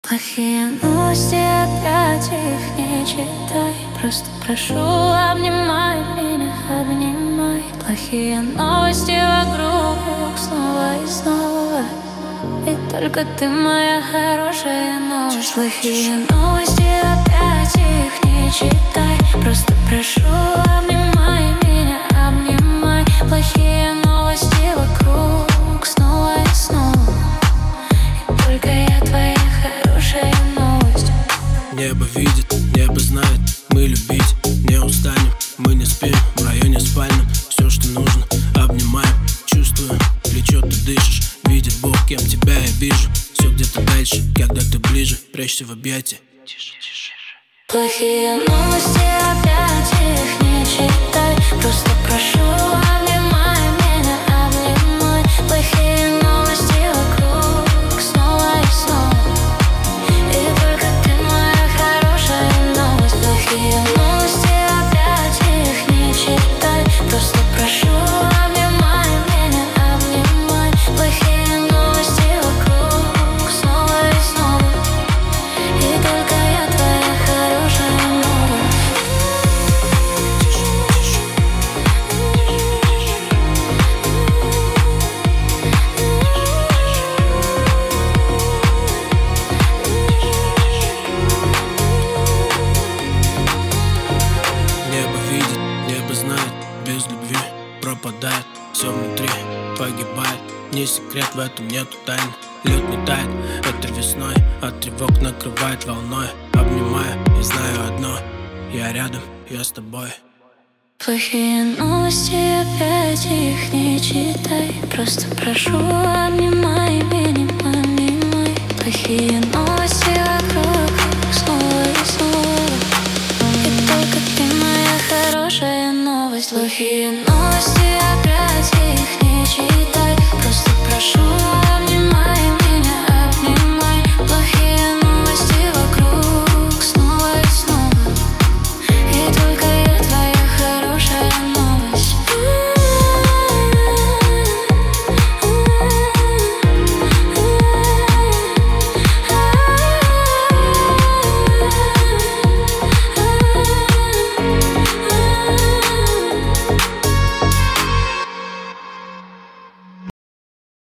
Плохие новости, опять их не читай. Просто прошу, обнимай меня, обнимай. Плохие новости вокруг снова и снова, и только ты моя хорошая новость. Плохие новости, опять их не читай. Просто прошу, обнимай меня, обнимай. Плохие новости вокруг снова и снова, и только я твоя хорошая новость. Небо видит, небо знает, мы любить не устанем. Мы не спим в районе спальном, все, что нужно, обнимаем. Чувствуем, плечо ты дышишь, видит Бог, кем тебя я вижу. Все где-то дальше, когда ты ближе, прячься в объятия. Плохие новости, опять их не читай. Просто прошу, обнимай меня, обнимай. Плохие новости вокруг снова и снова, и только ты моя хорошая новость. Плохие новости, опять их не читай. Просто прошу, обнимай меня, обнимай. Плохие новости вокруг снова и снова, и только я твоя хорошая новость. Небо видит, небо знает, без любви пропадает. Все внутри погибает, не секрет, в этом нету тайны. Лед не тает, это весной, от тревог накрывает волной. Обнимаю и знаю одно, я рядом, я с тобой. Плохие новости, опять их не читай. Просто прошу, обнимай меня, обнимай. Плохие новости вокруг снова и снова, и только ты моя хорошая новость. Плохие